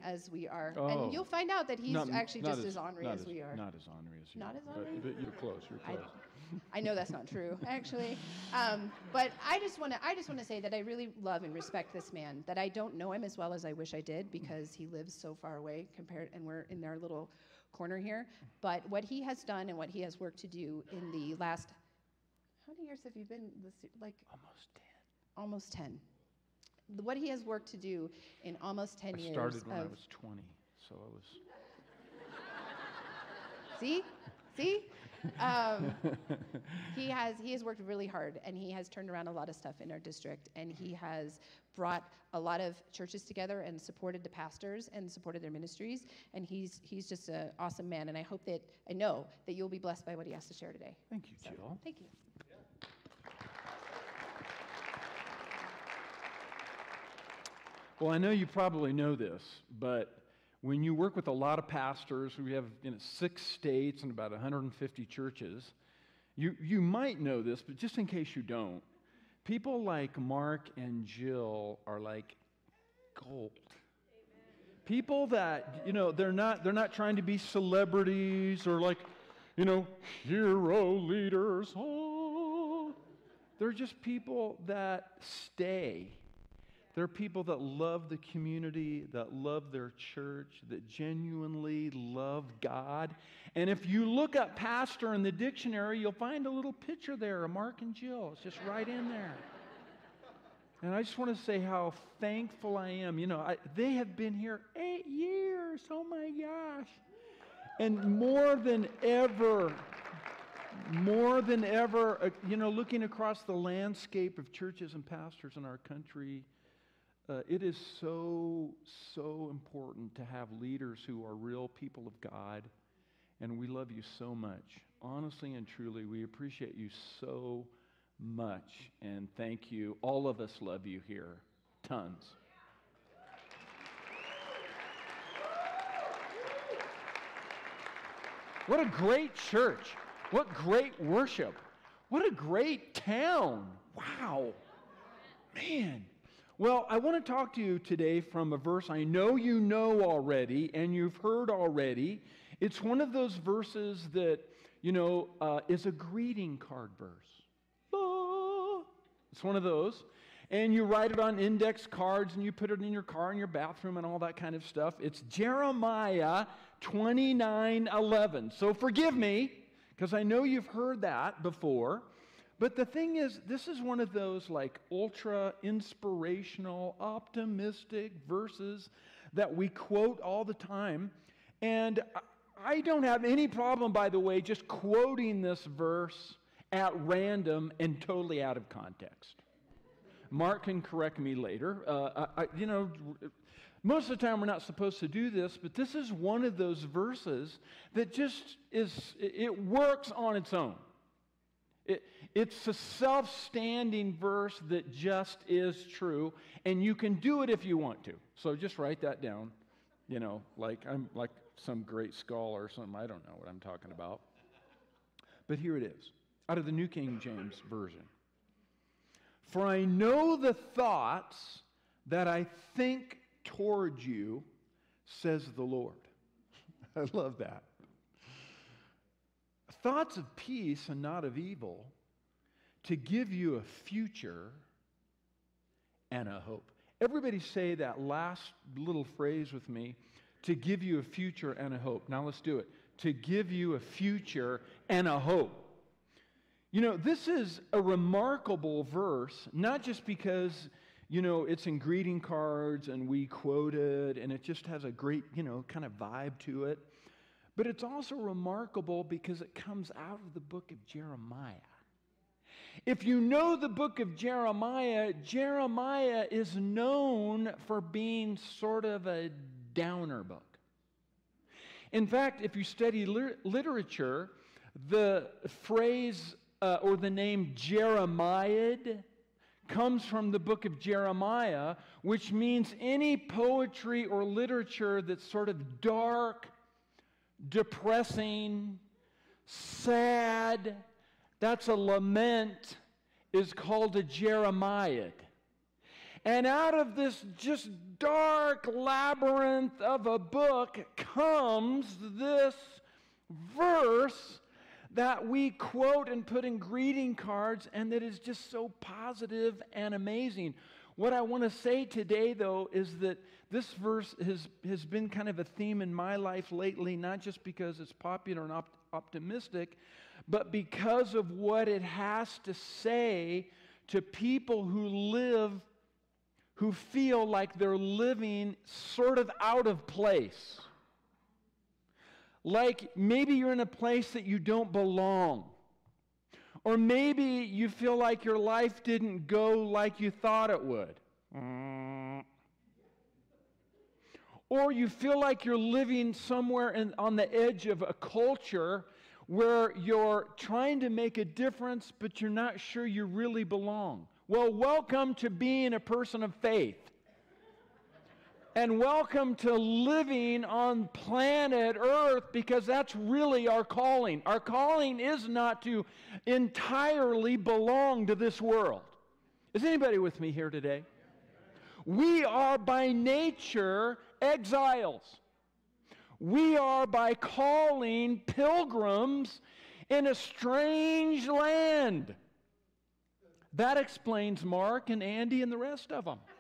as we are. Oh. And you'll find out that he's actually not just as ornery as we are. Not as ornery as you. Not as ornery? But you're close. You're close. I know that's not true, actually. But I just want to say that I really love and respect this man, that I don't know him as well as I wish I did because he lives so far away and we're in our little corner here. But what he has done and what he has worked to do in the last, how many years have you been, like? Almost 10. What he has worked to do in almost 10 years. I started when I was 20, so I was. See? He has worked really hard, and he has turned around a lot of stuff in our district, and he has brought a lot of churches together and supported the pastors and supported their ministries, and he's just an awesome man, and I know that you'll be blessed by what he has to share today. Thank you, Jill. Thank you. Well, I know you probably know this, but when you work with a lot of pastors, we have 6 states and about 150 churches, you might know this, but just in case you don't, people like Mark and Jill are like gold. Amen. People that, they're not trying to be celebrities or like, hero leaders. Oh. They're just people that stay. They're people that love the community, that love their church, that genuinely love God. And if you look up pastor in the dictionary, you'll find a little picture there of Mark and Jill. It's just right in there. And I just want to say how thankful I am. They have been here 8 years. Oh my gosh. And more than ever, looking across the landscape of churches and pastors in our country, it is so important to have leaders who are real people of God, and we love you so much. Honestly and truly, we appreciate you so much, and thank you. All of us love you here. Tons. What a great church. What great worship. What a great town. Wow. Man. Well, I want to talk to you today from a verse I know you know already and you've heard already. It's one of those verses that, is a greeting card verse. It's one of those. And you write it on index cards and you put it in your car, in your bathroom and all that kind of stuff. It's Jeremiah 29:11. So forgive me, because I know you've heard that before. But the thing is, this is one of those like ultra inspirational, optimistic verses that we quote all the time. And I don't have any problem, by the way, just quoting this verse at random and totally out of context. Mark can correct me later. Most of the time we're not supposed to do this, but this is one of those verses that just it works on its own. It's a self-standing verse that just is true, and you can do it if you want to. So just write that down, like I'm like some great scholar or something. I don't know what I'm talking about. But here it is, out of the New King James Version. For I know the thoughts that I think toward you, says the Lord. I love that. Thoughts of peace and not of evil, to give you a future and a hope. Everybody say that last little phrase with me, to give you a future and a hope. Now let's do it. To give you a future and a hope. This is a remarkable verse, not just because, it's in greeting cards and we quote it and it just has a great, kind of vibe to it. But it's also remarkable because it comes out of the book of Jeremiah. If you know the book of Jeremiah, Jeremiah is known for being sort of a downer book. In fact, if you study literature, the phrase or the name Jeremiah comes from the book of Jeremiah, which means any poetry or literature that's sort of dark, depressing, sad, that's a lament, is called a Jeremiad. And out of this just dark labyrinth of a book comes this verse that we quote and put in greeting cards, and that is just so positive and amazing. What I want to say today, though, is that this verse has been kind of a theme in my life lately, not just because it's popular and optimistic, but because of what it has to say to people who feel like they're living sort of out of place. Like maybe you're in a place that you don't belong. Or maybe you feel like your life didn't go like you thought it would. Or you feel like you're living somewhere on the edge of a culture where you're trying to make a difference, but you're not sure you really belong. Well, welcome to being a person of faith. And welcome to living on planet Earth, because that's really our calling. Our calling is not to entirely belong to this world. Is anybody with me here today? We are by nature exiles. We are by calling pilgrims in a strange land. That explains Mark and Andy and the rest of them.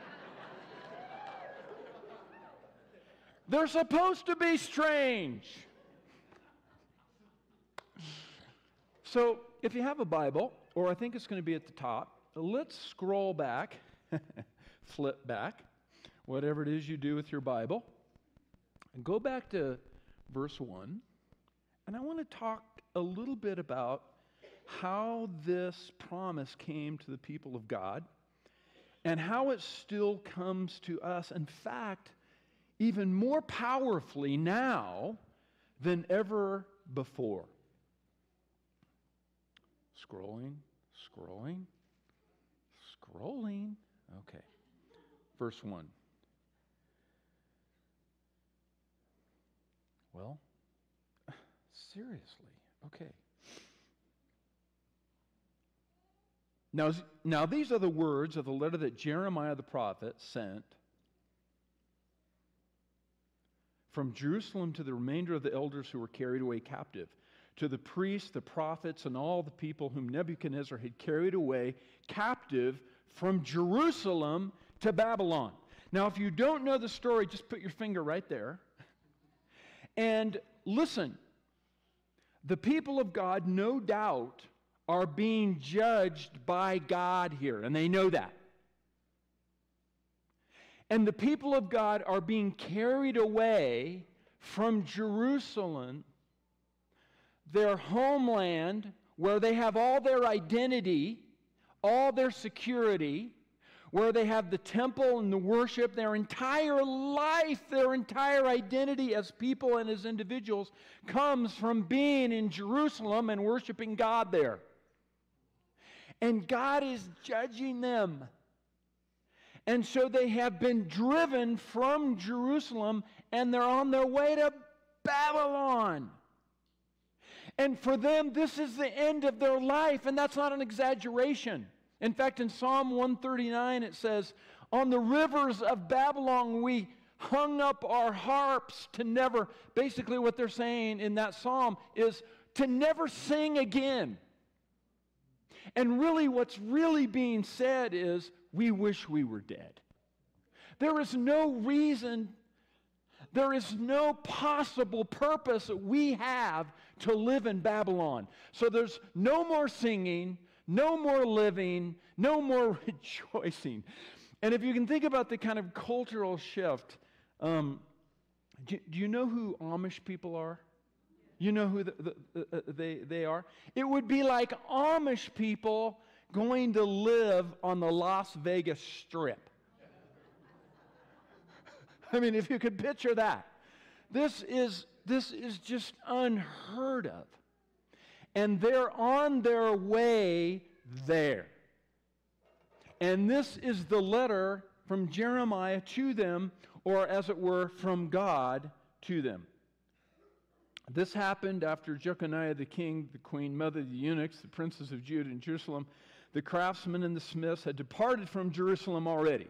They're supposed to be strange. So, if you have a Bible, or I think it's going to be at the top, let's scroll back, flip back, whatever it is you do with your Bible, and go back to verse 1. And I want to talk a little bit about how this promise came to the people of God and how it still comes to us. In fact, even more powerfully now than ever before. Scrolling. Okay. Verse 1. Well, seriously, okay. Now these are the words of the letter that Jeremiah the prophet sent from Jerusalem to the remainder of the elders who were carried away captive, to the priests, the prophets, and all the people whom Nebuchadnezzar had carried away captive from Jerusalem to Babylon. Now, if you don't know the story, just put your finger right there. And listen, the people of God, no doubt, are being judged by God here, and they know that. And the people of God are being carried away from Jerusalem, their homeland, where they have all their identity, all their security, where they have the temple and the worship, their entire life, their entire identity as people and as individuals comes from being in Jerusalem and worshiping God there. And God is judging them. And so they have been driven from Jerusalem, and they're on their way to Babylon. And for them, this is the end of their life, and that's not an exaggeration. In fact, in Psalm 139, it says, "On the rivers of Babylon we hung up our harps to never," basically what they're saying in that psalm is to never sing again. And really what's really being said is, we wish we were dead. There is no reason, there is no possible purpose that we have to live in Babylon. So there's no more singing, no more living, no more rejoicing. And if you can think about the kind of cultural shift, do you know who Amish people are? You know who they are? It would be like Amish people going to live on the Las Vegas Strip. I mean, if you could picture that. This is just unheard of. And they're on their way there. And this is the letter from Jeremiah to them, or as it were, from God to them. This happened after Jeconiah the king, the queen mother, the eunuchs, the princes of Judah and Jerusalem, The craftsmen and the smiths had departed from Jerusalem already.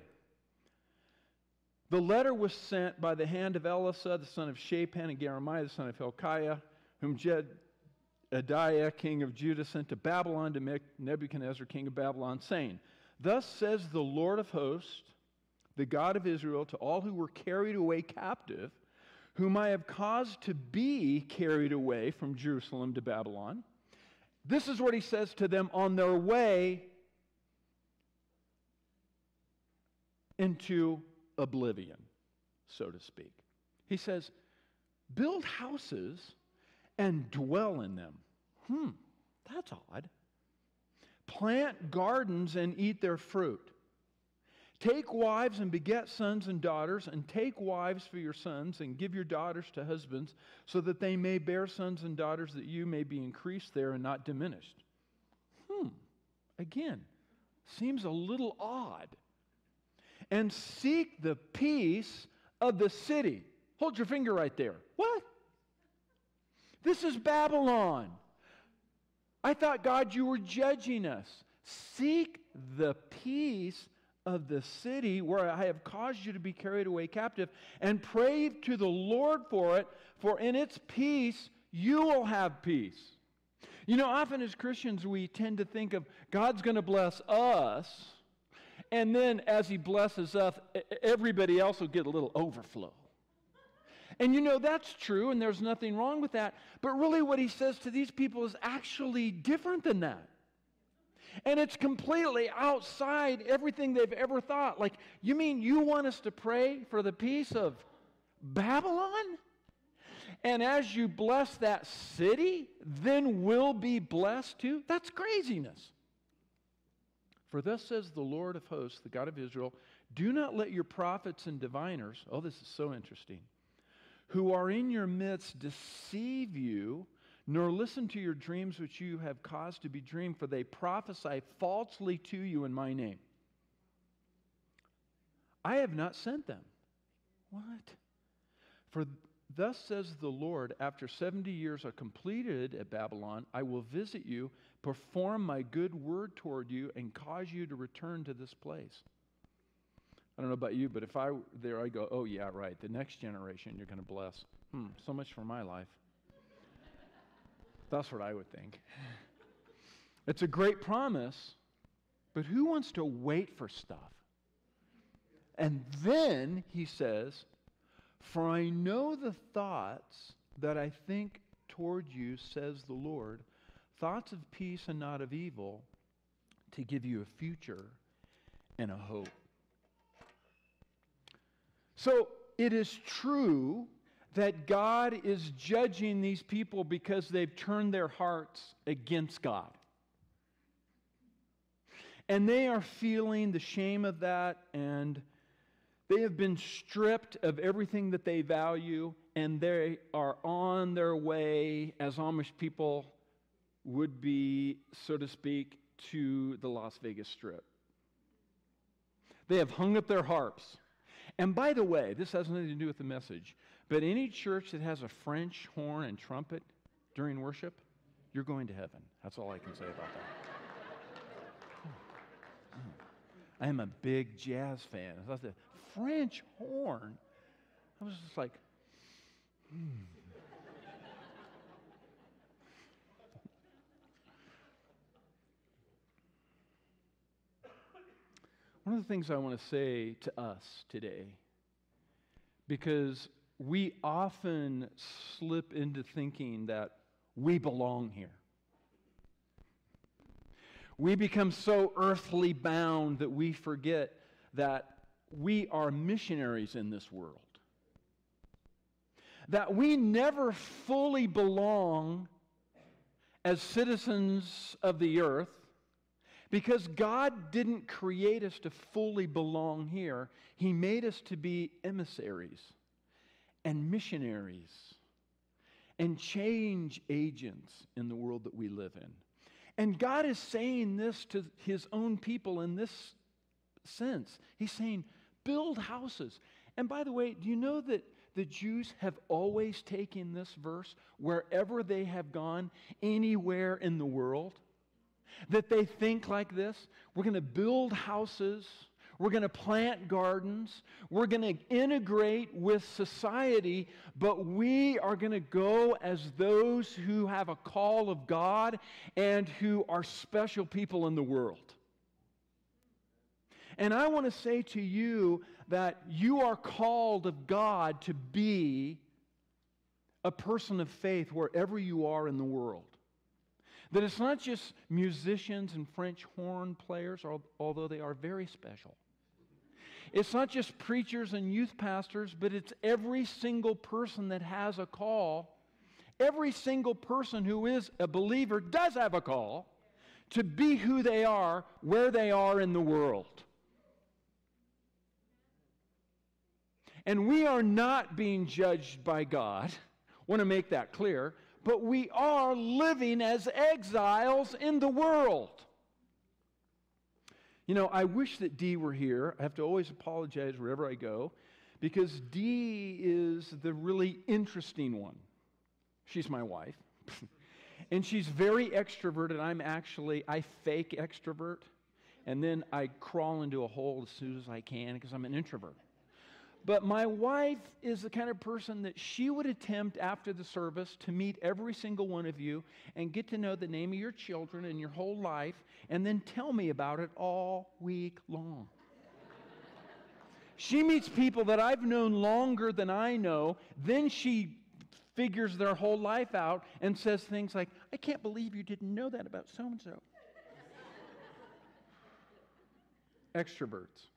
The letter was sent by the hand of Elisha, the son of Shaphan, and Jeremiah, the son of Hilkiah, whom Jedaiah, king of Judah, sent to Babylon to Nebuchadnezzar, king of Babylon, saying, Thus says the Lord of hosts, the God of Israel, to all who were carried away captive, whom I have caused to be carried away from Jerusalem to Babylon. This is what he says to them on their way into oblivion, so to speak. He says, build houses and dwell in them. That's odd. Plant gardens and eat their fruit. Take wives and beget sons and daughters, and take wives for your sons, and give your daughters to husbands, so that they may bear sons and daughters, that you may be increased there and not diminished. Again, seems a little odd. And seek the peace of the city. Hold your finger right there. What? This is Babylon. I thought, God, you were judging us. Seek the peace of the city where I have caused you to be carried away captive, and pray to the Lord for it, for in its peace you will have peace. You know, often as Christians we tend to think of God's going to bless us, and then as He blesses us, everybody else will get a little overflow. And you know, that's true, and there's nothing wrong with that. But really what He says to these people is actually different than that. And it's completely outside everything they've ever thought. Like, you mean you want us to pray for the peace of Babylon? And as you bless that city, then we'll be blessed too? That's craziness. For thus says the Lord of hosts, the God of Israel, do not let your prophets and diviners, oh, this is so interesting, who are in your midst deceive you, nor listen to your dreams which you have caused to be dreamed, for they prophesy falsely to you in my name. I have not sent them. What? For thus says the Lord, after 70 years are completed at Babylon, I will visit you, perform my good word toward you, and cause you to return to this place. I don't know about you, but if I were there, I'd go, oh yeah, right, the next generation you're going to bless. So much for my life. That's what I would think. It's a great promise, but who wants to wait for stuff? And then he says, for I know the thoughts that I think toward you, says the Lord, thoughts of peace and not of evil, to give you a future and a hope. So it is true that God is judging these people because they've turned their hearts against God. And they are feeling the shame of that, and they have been stripped of everything that they value, and they are on their way, as Amish people would be, so to speak, to the Las Vegas Strip. They have hung up their harps. And by the way, this has nothing to do with the message, but any church that has a French horn and trumpet during worship, you're going to heaven. That's all I can say about that. I am a big jazz fan. I thought the French horn, I was just like, One of the things I want to say to us today, because we often slip into thinking that we belong here. We become so earthly bound that we forget that we are missionaries in this world. That we never fully belong as citizens of the earth, because God didn't create us to fully belong here. He made us to be emissaries and missionaries and change agents in the world that we live in. And God is saying this to His own people in this sense. He's saying, build houses. And by the way, do you know that the Jews have always taken this verse wherever they have gone, anywhere in the world? that they think like this. We're going to build houses. We're going to plant gardens. We're going to integrate with society, but we are going to go as those who have a call of God and who are special people in the world. And I want to say to you that you are called of God to be a person of faith wherever you are in the world. That it's not just musicians and French horn players, although they are very special. It's not just preachers and youth pastors, but it's every single person that has a call. Every single person who is a believer does have a call to be who they are, where they are in the world. And we are not being judged by God. I want to make that clear. But we are living as exiles in the world. You know, I wish that Dee were here. I have to always apologize wherever I go, because Dee is the really interesting one. She's my wife. And she's very extroverted. I fake extrovert. And then I crawl into a hole as soon as I can because I'm an introvert. But my wife is the kind of person that she would attempt after the service to meet every single one of you and get to know the name of your children and your whole life and then tell me about it all week long. She meets people that I've known longer than I know. Then she figures their whole life out and says things like, I can't believe you didn't know that about so-and-so. Extroverts.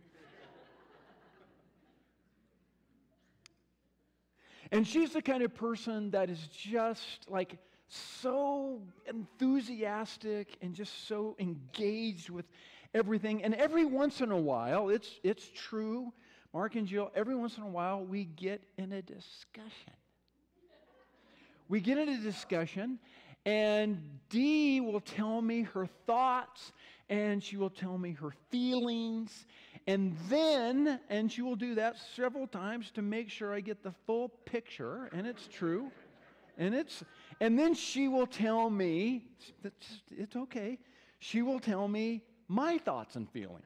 And she's the kind of person that is just like so enthusiastic and just so engaged with everything. And every once in a while, it's true, Mark and Jill, every once in a while we get in a discussion. We get in a discussion, and Dee will tell me her thoughts, and she will tell me her feelings, and she will do that several times to make sure I get the full picture, and it's true. And then she will tell me, it's okay, she will tell me my thoughts and feelings.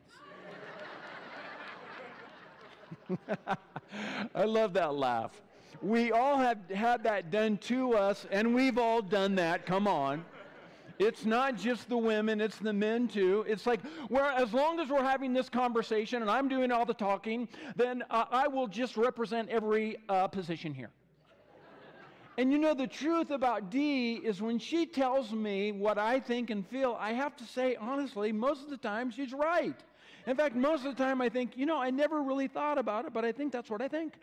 I love that laugh. We all have had that done to us, and we've all done that, come on. It's not just the women, it's the men too. It's like, as long as we're having this conversation and I'm doing all the talking, then I will just represent every position here. And you know, the truth about Dee is when she tells me what I think and feel, I have to say, honestly, most of the time she's right. In fact, most of the time I think, you know, I never really thought about it, but I think that's what I think.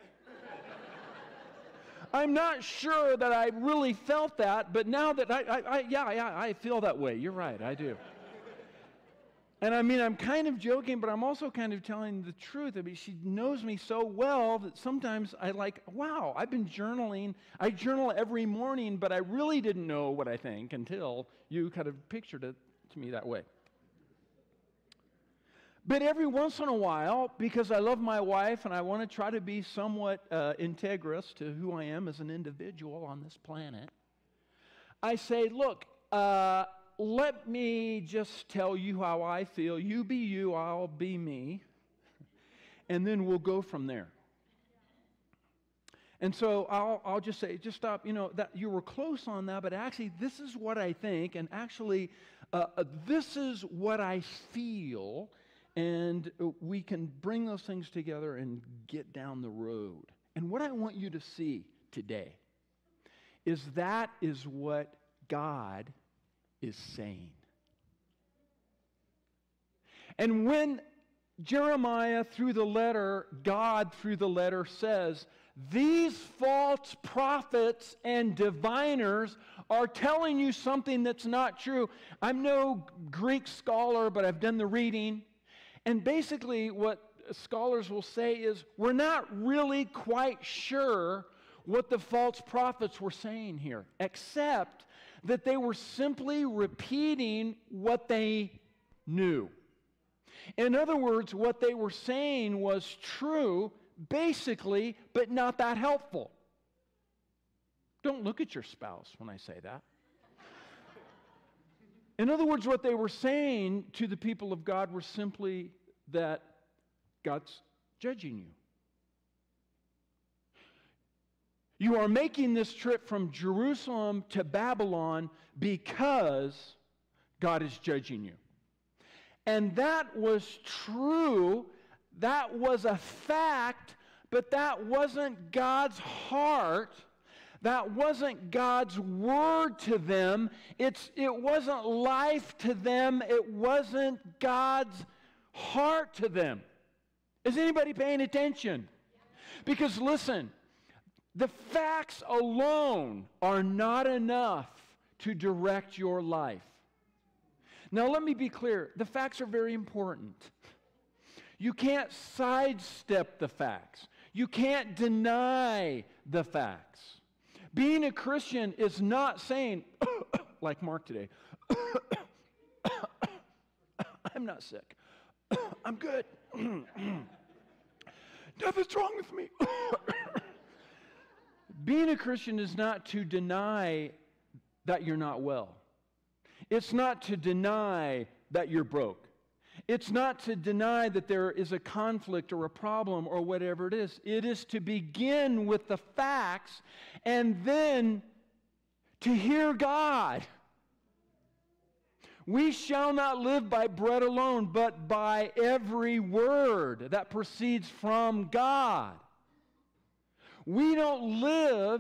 I'm not sure that I really felt that, but now that I feel that way. You're right, I do. And I mean, I'm kind of joking, but I'm also kind of telling the truth. I mean, she knows me so well that sometimes wow, I've been journaling. I journal every morning, but I really didn't know what I think until you kind of pictured it to me that way. But every once in a while, because I love my wife and I want to try to be somewhat integrous to who I am as an individual on this planet, I say, look, let me just tell you how I feel. You be you, I'll be me. And then we'll go from there. And so I'll just say, just stop, you know, that you were close on that, but actually this is what I think, and actually this is what I feel. And we can bring those things together and get down the road. And what I want you to see today is that is what God is saying. And when Jeremiah through the letter, God through the letter says, these false prophets and diviners are telling you something that's not true. I'm no Greek scholar, but I've done the reading. And basically what scholars will say is, we're not really quite sure what the false prophets were saying here, except that they were simply repeating what they knew. In other words, what they were saying was true, basically, but not that helpful. Don't look at your spouse when I say that. In other words, what they were saying to the people of God were simply that God's judging you. You are making this trip from Jerusalem to Babylon because God is judging you. And that was true. That was a fact, but that wasn't God's heart. That wasn't God's word to them. It wasn't life to them. It wasn't God's heart to them. Is anybody paying attention? Because listen, the facts alone are not enough to direct your life. Now let me be clear. The facts are very important. You can't sidestep the facts. You can't deny the facts. Being a Christian is not saying, like Mark today, I'm not sick. I'm good. Nothing's wrong with me. Being a Christian is not to deny that you're not well. It's not to deny that you're broke. It's not to deny that there is a conflict or a problem or whatever it is. It is to begin with the facts and then to hear God. We shall not live by bread alone, but by every word that proceeds from God. We don't live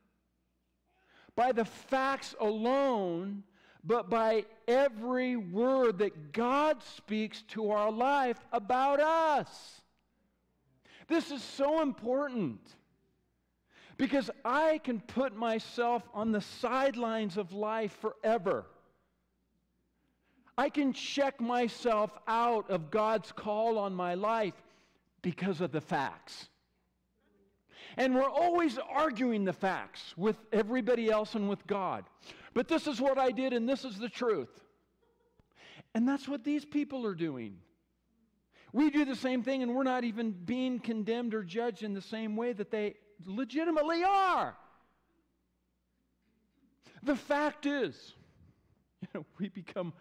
by the facts alone, but by every word that God speaks to our life about us. This is so important because I can put myself on the sidelines of life forever. I can check myself out of God's call on my life because of the facts. And we're always arguing the facts with everybody else and with God. But this is what I did and this is the truth. And that's what these people are doing. We do the same thing and we're not even being condemned or judged in the same way that they legitimately are. The fact is, we become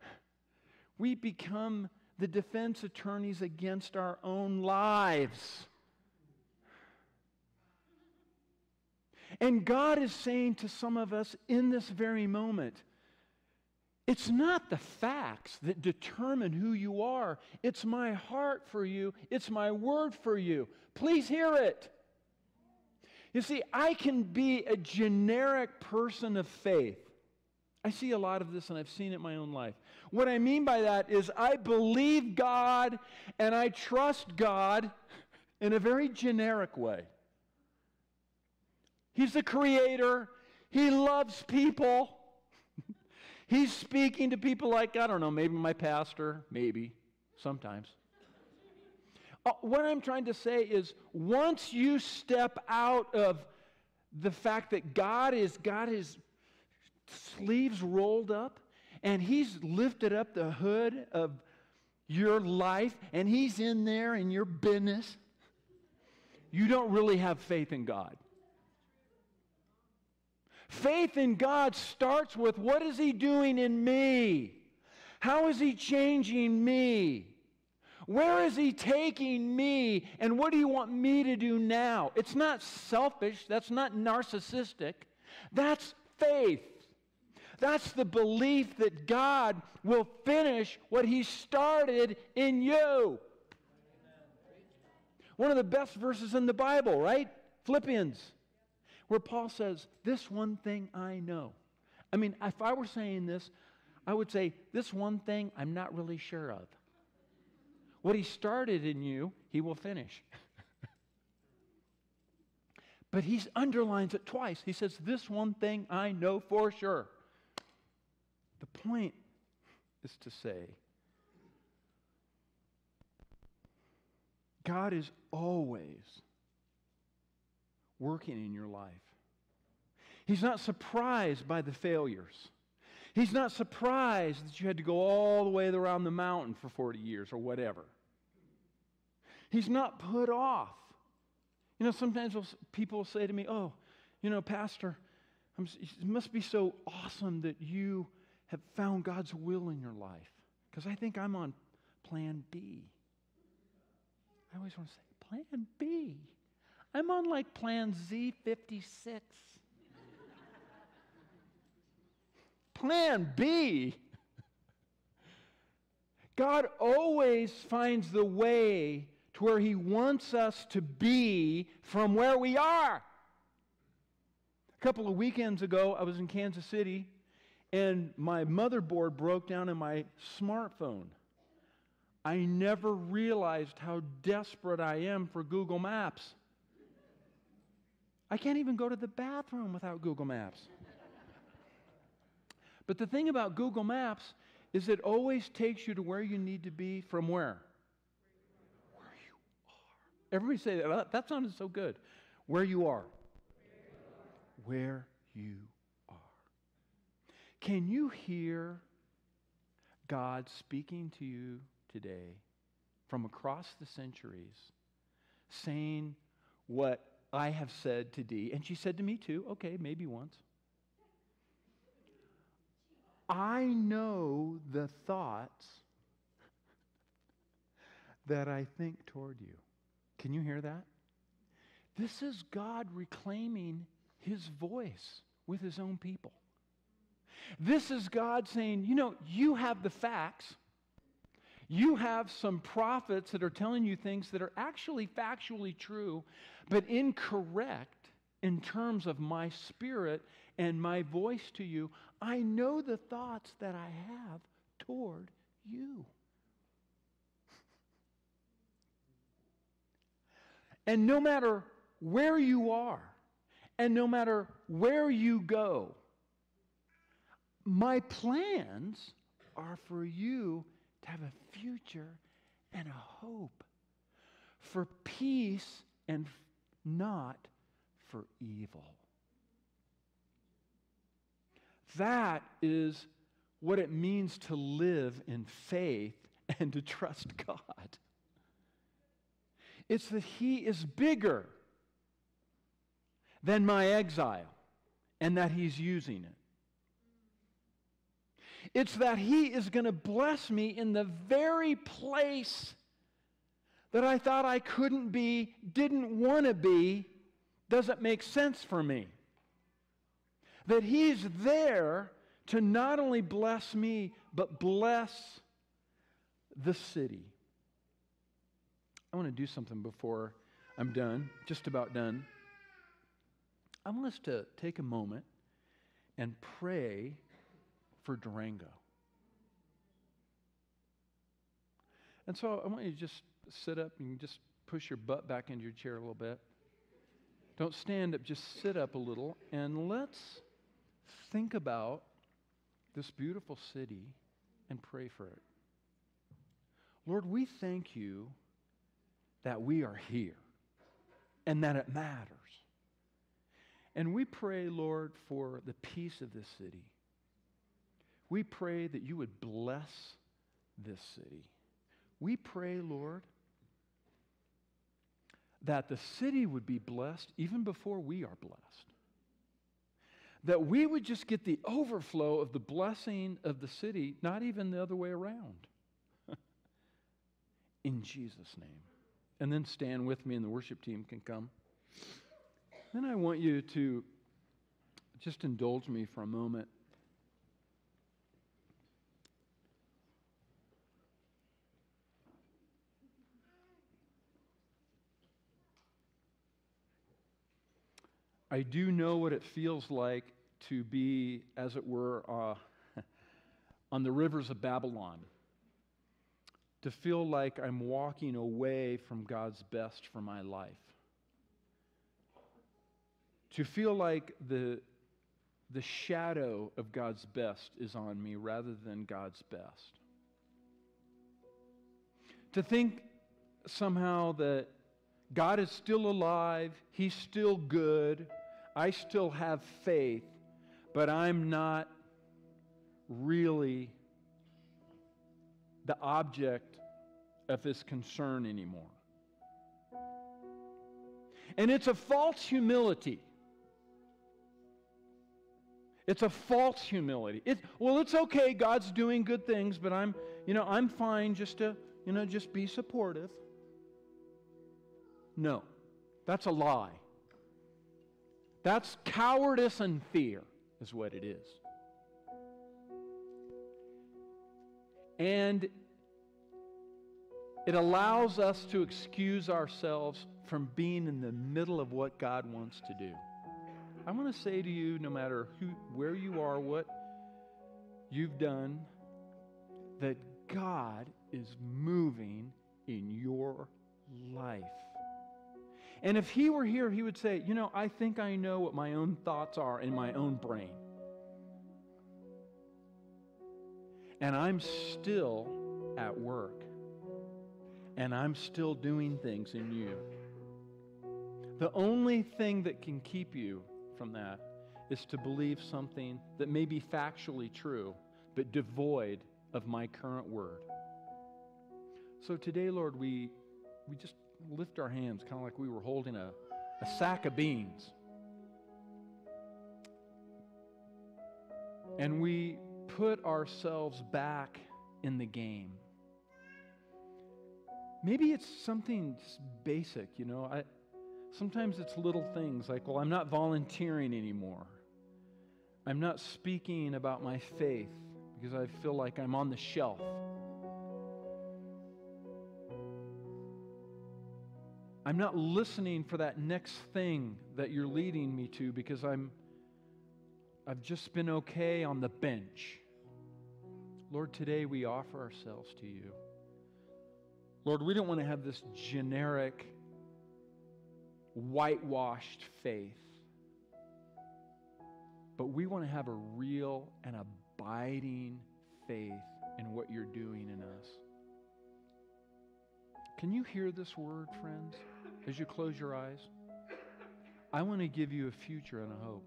the defense attorneys against our own lives. And God is saying to some of us in this very moment, it's not the facts that determine who you are. It's my heart for you. It's my word for you. Please hear it. You see, I can be a generic person of faith. I see a lot of this and I've seen it in my own life. What I mean by that is I believe God and I trust God in a very generic way. He's the creator. He loves people. He's speaking to people like, I don't know, maybe my pastor, maybe, sometimes. What I'm trying to say is once you step out of the fact that God has got his sleeves rolled up and he's lifted up the hood of your life and he's in there in your business, you don't really have faith in God. Faith in God starts with what is he doing in me? How is he changing me? Where is he taking me? And what do you want me to do now? It's not selfish. That's not narcissistic. That's faith. That's the belief that God will finish what he started in you. One of the best verses in the Bible, right? Philippians, where Paul says, this one thing I know. I mean, if I were saying this, I would say, this one thing I'm not really sure of. What he started in you, he will finish. But he underlines it twice. He says, this one thing I know for sure. The point is to say, God is always working in your life. He's not surprised by the failures. He's not surprised that you had to go all the way around the mountain for 40 years or whatever. He's not put off. Sometimes people will say to me, oh, Pastor, it must be so awesome that you have found God's will in your life? Because I think I'm on plan B. I always want to say, plan B. I'm on like plan Z56. Plan B. God always finds the way to where He wants us to be from where we are. A couple of weekends ago, I was in Kansas City, and my motherboard broke down in my smartphone. I never realized how desperate I am for Google Maps. I can't even go to the bathroom without Google Maps. But the thing about Google Maps is it always takes you to where you need to be from where? Where you are. Everybody say that. That sounded so good. Where you are. Where you are. Can you hear God speaking to you today from across the centuries, saying what I have said to Dee, and she said to me too, okay, maybe once. I know the thoughts that I think toward you. Can you hear that? This is God reclaiming His voice with His own people. This is God saying, you know, you have the facts. You have some prophets that are telling you things that are actually factually true, but incorrect in terms of my spirit and my voice to you. I know the thoughts that I have toward you. And no matter where you are, and no matter where you go, my plans are for you to have a future and a hope, for peace and not for evil. That is what it means to live in faith and to trust God. It's that He is bigger than my exile and that He's using it. It's that He is going to bless me in the very place that I thought I couldn't be, didn't want to be, doesn't make sense for me. That He's there to not only bless me, but bless the city. I want to do something before I'm done, just about done. I want us to take a moment and pray for Durango. And so I want you to just sit up and just push your butt back into your chair a little bit. Don't stand up, just sit up a little, and let's think about this beautiful city and pray for it. Lord, we thank You that we are here and that it matters. And we pray, Lord, for the peace of this city. We pray that You would bless this city. We pray, Lord, that the city would be blessed even before we are blessed. That we would just get the overflow of the blessing of the city, not even the other way around. In Jesus' name. And then stand with me and the worship team can come. Then I want you to just indulge me for a moment. I do know what it feels like to be, as it were, on the rivers of Babylon. To feel like I'm walking away from God's best for my life. To feel like the shadow of God's best is on me rather than God's best. To think somehow that God is still alive, He's still good, I still have faith, but I'm not really the object of His concern anymore. And it's a false humility. It's a false humility. It's okay, God's doing good things, but I'm fine just to, just be supportive. No, that's a lie. That's cowardice and fear is what it is. And it allows us to excuse ourselves from being in the middle of what God wants to do. I want to say to you, no matter where you are, what you've done, that God is moving in your life. And if He were here, He would say, I think I know what my own thoughts are in my own brain. And I'm still at work. And I'm still doing things in you. The only thing that can keep you from that is to believe something that may be factually true, but devoid of my current word. So today, Lord, we just lift our hands kind of like we were holding a sack of beans. And we put ourselves back in the game. Maybe it's something basic, sometimes it's little things like, I'm not volunteering anymore. I'm not speaking about my faith because I feel like I'm on the shelf. I'm not listening for that next thing that you're leading me to because I've just been okay on the bench. Lord, today we offer ourselves to you. Lord, we don't want to have this generic, whitewashed faith, but we want to have a real and abiding faith in what you're doing in us. Can you hear this word, friends, as you close your eyes? I want to give you a future and a hope.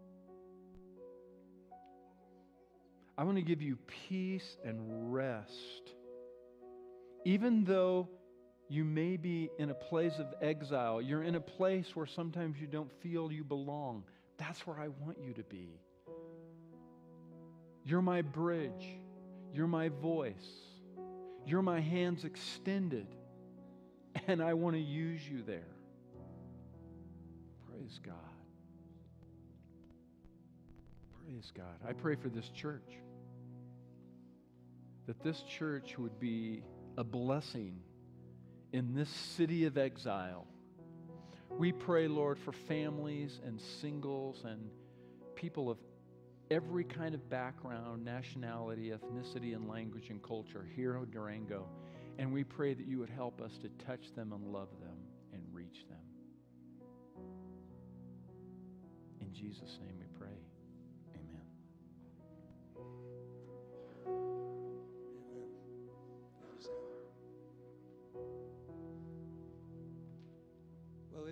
I want to give you peace and rest. Even though you may be in a place of exile, you're in a place where sometimes you don't feel you belong. That's where I want you to be. You're my bridge. You're my voice. You're my hands extended. And I want to use you there. Praise God. Praise God. I pray for this church. That this church would be a blessing in this city of exile. We pray, Lord, for families and singles and people of every kind of background, nationality, ethnicity, and language and culture here in Durango. And we pray that you would help us to touch them and love them and reach them. In Jesus' name we pray.